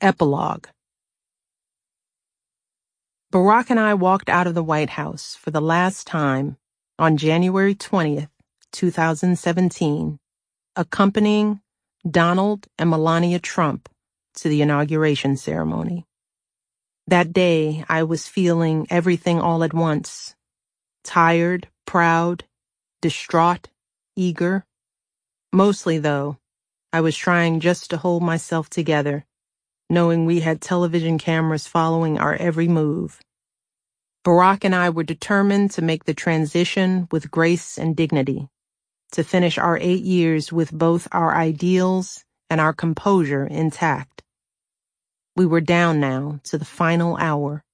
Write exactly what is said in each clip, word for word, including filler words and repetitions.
Epilogue. Barack and I walked out of the White House for the last time on January twentieth, two thousand seventeen, accompanying Donald and Melania Trump to the inauguration ceremony. That day, I was feeling everything all at once: tired, proud, distraught, eager. Mostly, though, I was trying just to hold myself together, knowing we had television cameras following our every move. Barack and I were determined to make the transition with grace and dignity, to finish our eight years with both our ideals and our composure intact. We were down now to the final hour.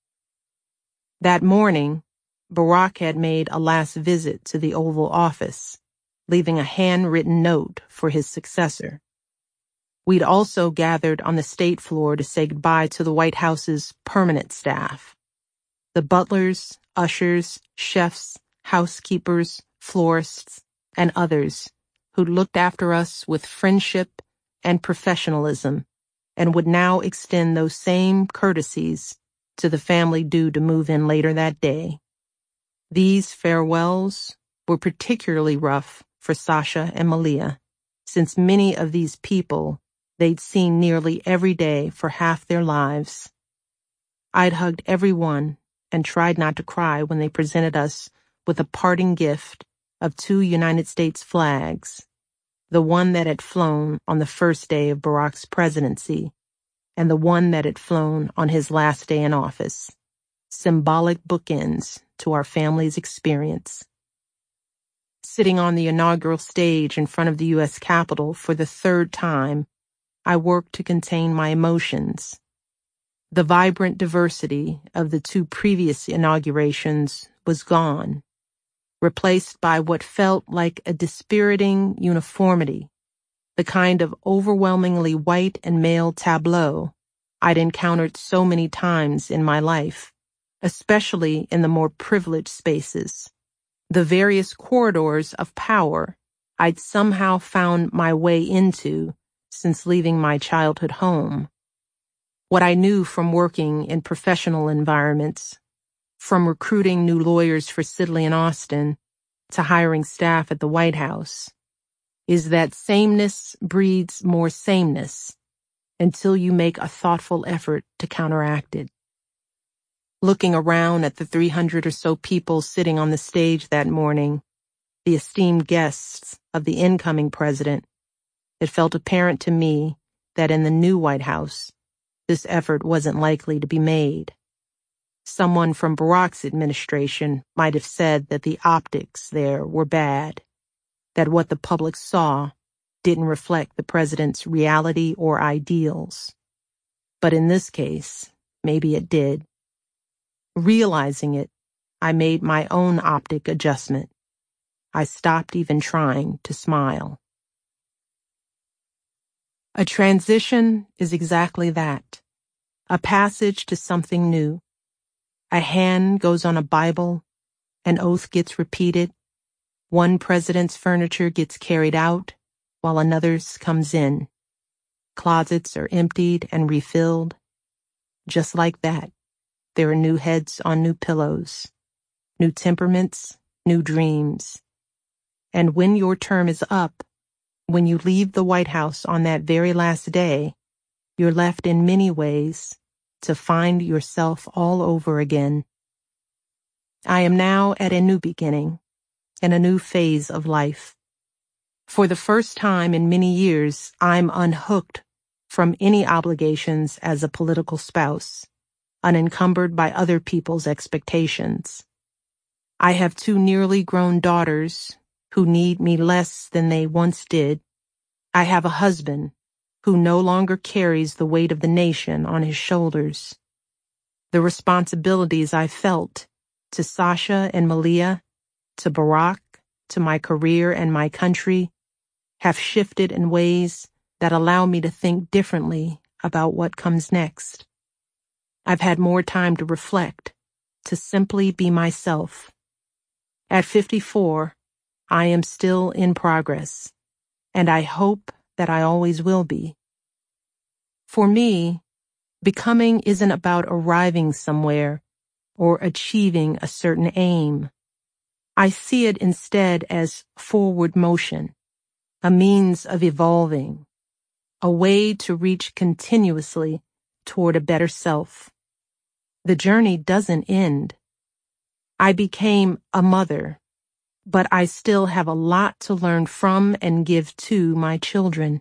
That morning, Barack had made a last visit to the Oval Office, leaving a handwritten note for his successor. We'd also gathered on the state floor to say goodbye to the White House's permanent staff. The butlers, ushers, chefs, housekeepers, florists, and others who looked after us with friendship and professionalism and would now extend those same courtesies to the family due to move in later that day. These farewells were particularly rough for Sasha and Malia, since many of these people they'd seen nearly every day for half their lives. I'd hugged every one and tried not to cry when they presented us with a parting gift of two United States flags, the one that had flown on the first day of Barack's presidency and the one that had flown on his last day in office, symbolic bookends to our family's experience. Sitting on the inaugural stage in front of the U S Capitol for the third time, I worked to contain my emotions. The vibrant diversity of the two previous inaugurations was gone, replaced by what felt like a dispiriting uniformity, the kind of overwhelmingly white and male tableau I'd encountered so many times in my life, especially in the more privileged spaces, the various corridors of power I'd somehow found my way into since leaving my childhood home. What I knew from working in professional environments, from recruiting new lawyers for Sidley and Austin to hiring staff at the White House, is that sameness breeds more sameness until you make a thoughtful effort to counteract it. Looking around at the three hundred or so people sitting on the stage that morning, the esteemed guests of the incoming president, it felt apparent to me that in the new White House, this effort wasn't likely to be made. Someone from Barack's administration might have said that the optics there were bad, that what the public saw didn't reflect the president's reality or ideals. But in this case, maybe it did. Realizing it, I made my own optic adjustment. I stopped even trying to smile. A transition is exactly that, a passage to something new. A hand goes on a Bible, an oath gets repeated, one president's furniture gets carried out while another's comes in. Closets are emptied and refilled. Just like that, there are new heads on new pillows, new temperaments, new dreams. And when your term is up, when you leave the White House on that very last day, you're left in many ways to find yourself all over again. I am now at a new beginning, in a new phase of life. For the first time in many years, I'm unhooked from any obligations as a political spouse, unencumbered by other people's expectations. I have two nearly grown daughters who need me less than they once did. I have a husband who no longer carries the weight of the nation on his shoulders. The responsibilities I felt to Sasha and Malia, to Barack, to my career and my country, have shifted in ways that allow me to think differently about what comes next. I've had more time to reflect, to simply be myself. At fifty-four, I am still in progress, and I hope that I always will be. For me, Becoming isn't about arriving somewhere or achieving a certain aim. I see it instead as forward motion, a means of evolving, a way to reach continuously toward a better self. The journey doesn't end. I became a mother, but I still have a lot to learn from and give to my children.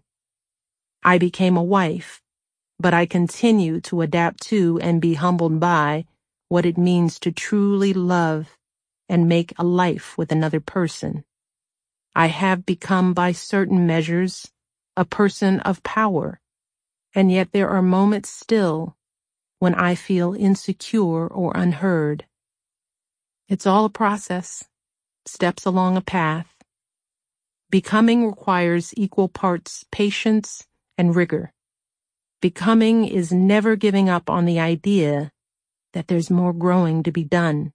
I became a wife, but I continue to adapt to and be humbled by what it means to truly love and make a life with another person. I have become, by certain measures, a person of power, and yet there are moments still when I feel insecure or unheard. It's all a process, steps along a path. Becoming requires equal parts patience and rigor. Becoming is never giving up on the idea that there's more growing to be done.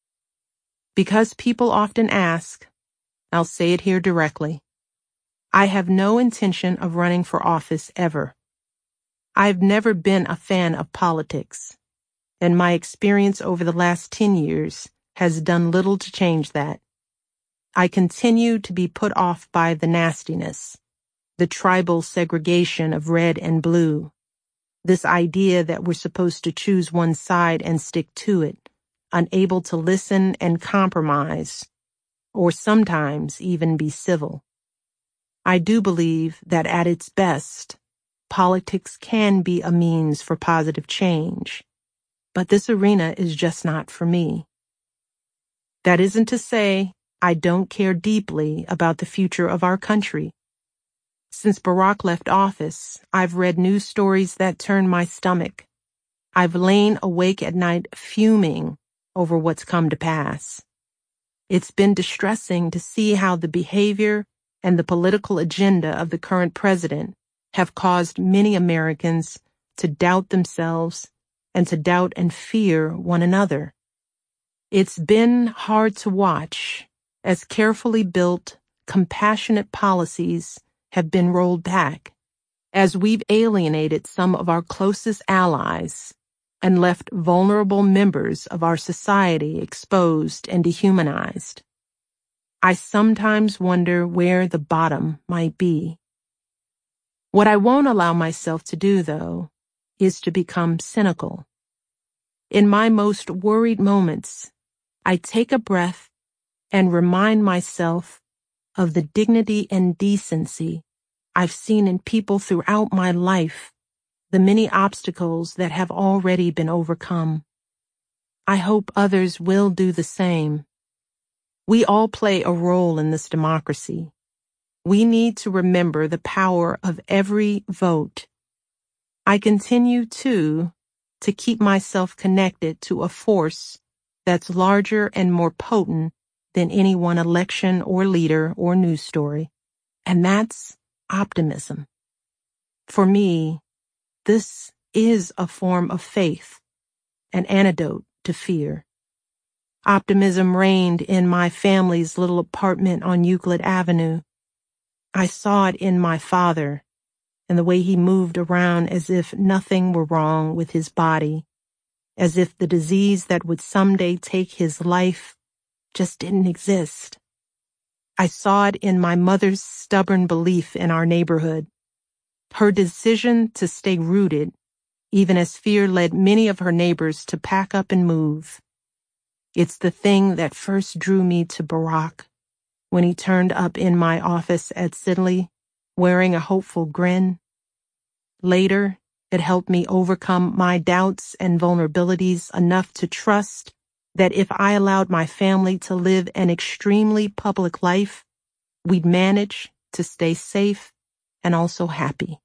Because people often ask, I'll say it here directly. I have no intention of running for office ever. I've never been a fan of politics, and my experience over the last ten years has done little to change that. I continue to be put off by the nastiness, the tribal segregation of red and blue, this idea that we're supposed to choose one side and stick to it, unable to listen and compromise, or sometimes even be civil. I do believe that at its best, politics can be a means for positive change, but this arena is just not for me. That isn't to say I don't care deeply about the future of our country. Since Barack left office, I've read news stories that turn my stomach. I've lain awake at night fuming over what's come to pass. It's been distressing to see how the behavior and the political agenda of the current president have caused many Americans to doubt themselves and to doubt and fear one another. It's been hard to watch as carefully built, compassionate policies have been rolled back, as we've alienated some of our closest allies and left vulnerable members of our society exposed and dehumanized. I sometimes wonder where the bottom might be. What I won't allow myself to do, though, is to become cynical. In my most worried moments, I take a breath and remind myself of the dignity and decency I've seen in people throughout my life, the many obstacles that have already been overcome. I hope others will do the same. We all play a role in this democracy. We need to remember the power of every vote. I continue, too, to keep myself connected to a force that's larger and more potent than any one election or leader or news story, and that's optimism. For me, this is a form of faith, an antidote to fear. Optimism reigned in my family's little apartment on Euclid Avenue. I saw it in my father and the way he moved around as if nothing were wrong with his body, as if the disease that would someday take his life just didn't exist. I saw it in my mother's stubborn belief in our neighborhood, her decision to stay rooted, even as fear led many of her neighbors to pack up and move. It's the thing that first drew me to Barack when he turned up in my office at Sidley, wearing a hopeful grin. Later, it helped me overcome my doubts and vulnerabilities enough to trust that if I allowed my family to live an extremely public life, we'd manage to stay safe and also happy.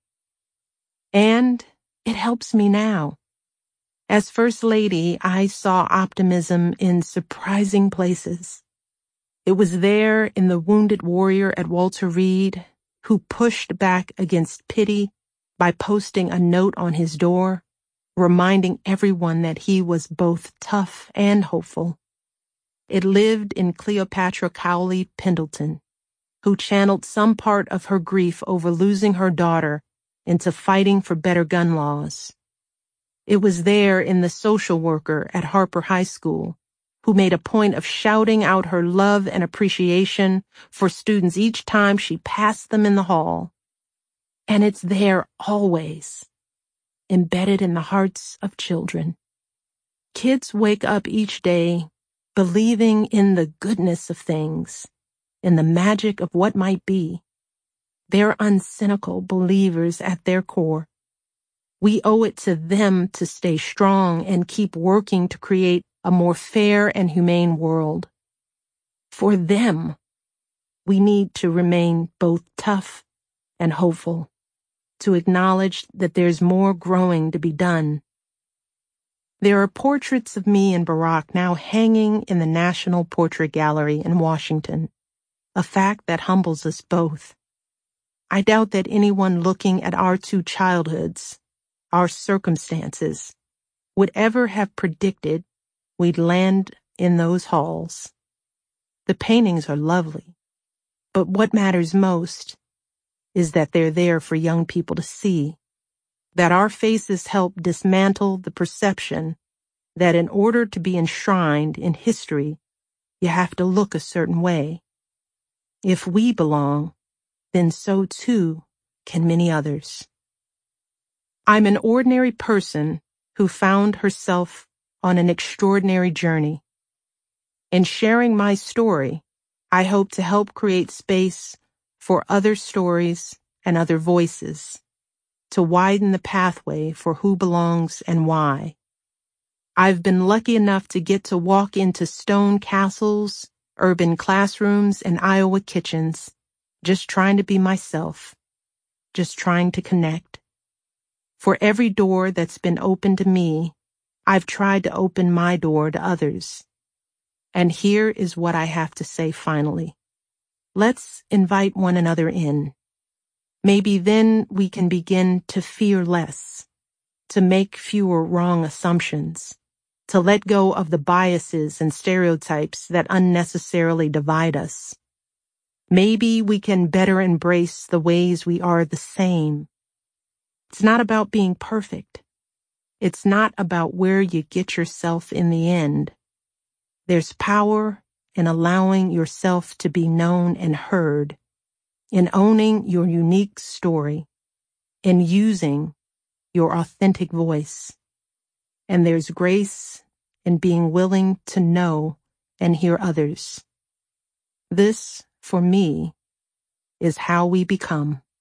And it helps me now. As First Lady, I saw optimism in surprising places. It was there in the wounded warrior at Walter Reed who pushed back against pity by posting a note on his door, reminding everyone that he was both tough and hopeful. It lived in Cleopatra Cowley Pendleton, who channeled some part of her grief over losing her daughter into fighting for better gun laws. It was there in the social worker at Harper High School, who made a point of shouting out her love and appreciation for students each time she passed them in the hall. And it's there always, embedded in the hearts of children. Kids wake up each day believing in the goodness of things, in the magic of what might be. They're uncynical believers at their core. We owe it to them to stay strong and keep working to create a more fair and humane world. For them, we need to remain both tough and hopeful, to acknowledge that there's more growing to be done. There are portraits of me and Barack now hanging in the National Portrait Gallery in Washington, a fact that humbles us both. I doubt that anyone looking at our two childhoods, our circumstances, would ever have predicted we'd land in those halls. The paintings are lovely, but what matters most is that they're there for young people to see, that our faces help dismantle the perception that in order to be enshrined in history, you have to look a certain way. If we belong, then so too can many others. I'm an ordinary person who found herself on an extraordinary journey. In sharing my story, I hope to help create space for other stories and other voices, to widen the pathway for who belongs and why. I've been lucky enough to get to walk into stone castles, urban classrooms, and Iowa kitchens, just trying to be myself, just trying to connect. For every door that's been opened to me, I've tried to open my door to others. And here is what I have to say finally. Let's invite one another in. Maybe then we can begin to fear less, to make fewer wrong assumptions, to let go of the biases and stereotypes that unnecessarily divide us. Maybe we can better embrace the ways we are the same. It's not about being perfect. It's not about where you get yourself in the end. There's power in allowing yourself to be known and heard, in owning your unique story, in using your authentic voice. And there's grace in being willing to know and hear others. This, for me, is how we become.